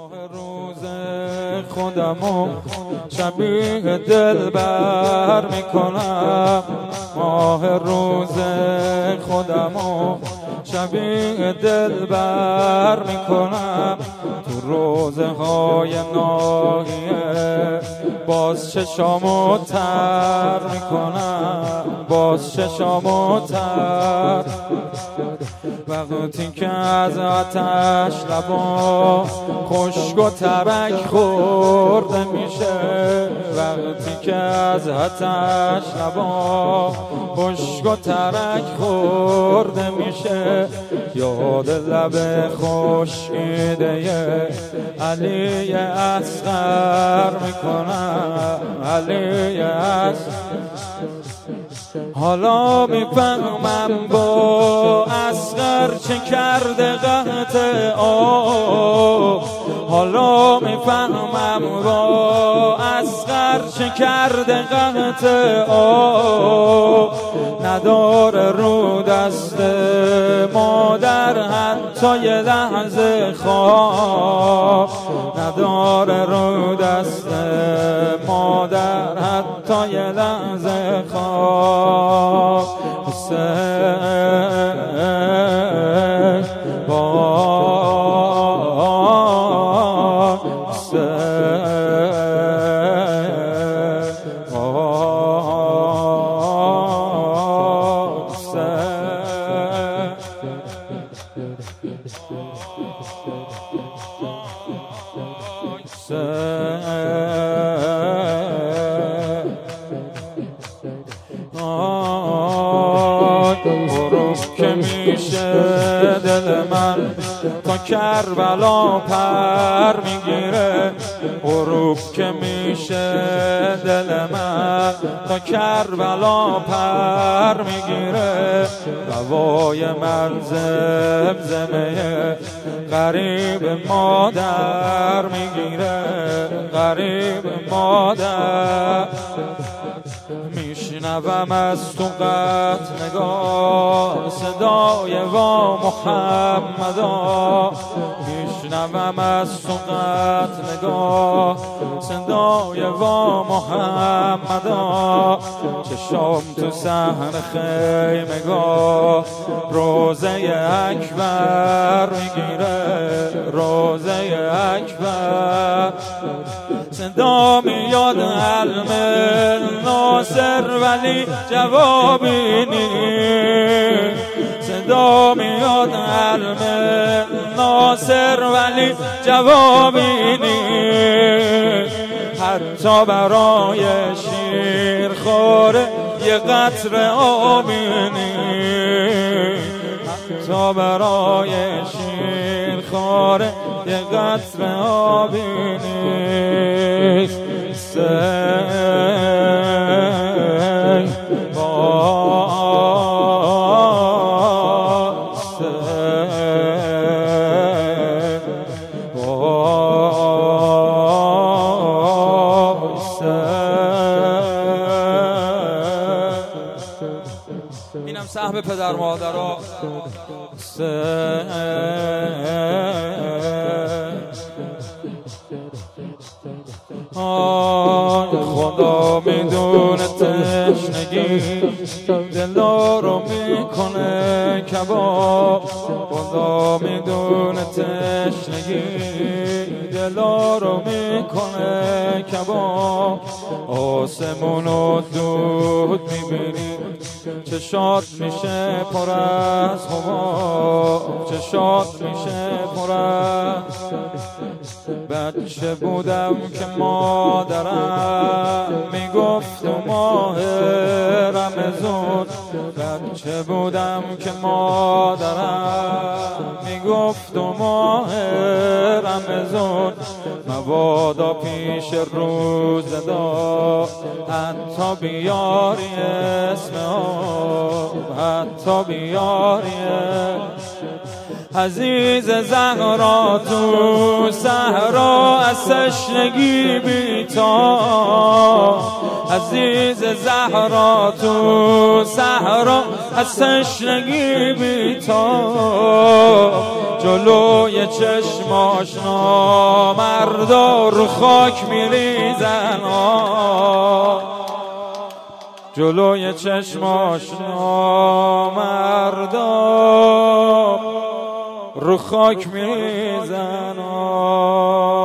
روز خودمو شبیه دلبر میکنم، ماه روز خودمو شبیه دلبر میکنم. تو روزه های ناحیه باز چشامو تر میکنم، باز چشامو تر. وقتی که از آتش لبا خشک و ترک خورده میشه، وقتی که از آتش لبا خشک و ترک خورده میشه، یاد لب خشکیده علی اصغر میکنم، علی اصغر. حالا میفهمم با اصغر چه کرده قحط آب، حالا میفهمم با اصغر چه کرده قحط آب. نداره رو دست مادر حتی یه لحظه خواب، نداره رو دست مادر حتی یه لحظه خواب. حسین غروب که میشه دل من تا کربلا پر میگیره، غروب که میشه دل من تا کربلا پر میگیره. هوای من زمزمه غریب مادر میگیره، غریب مادر. میشنوم از تو قط نگاه صدای وا محمدا، میشنوم از تو قط نگاه صدای وا محمدا. چشام تو صحن خیمگاه روزه اکبر میگیره، روزه اکبر. صدا میاد علم ناصر ولی جوابی نیست، صدا میاد علم ناصر ولی جوابی نیست. حتی برای شیر خوره یه قطره آبی نیست، حتی برای شیر خوره یه قطره آبی نیست. اینم سهم پدر مادرها. خدا میدونه تشنگی دل رو میکنه کباب، خدا میدونه تشنگی دل رو میکنه کباب. آسمون و دود میبینی چشات میشه پر از حباب، چشات میشه پر از. بچه بودم که مادرم میگفت ماه رمضان، بچه بودم که مادرم میگفت ماه رمضان. مبادا پیش روز داد حتی بیاری اسم آب، حتی بیاری عزیز زهرا تو صحرا از از تشنگی بیتا، عزیز زهرا تو صحرا از تشنگی بیتا، جلوی چشماش نامردا رو خاک میریزن، جلوی چشماش نامردا رو خاک میریزن.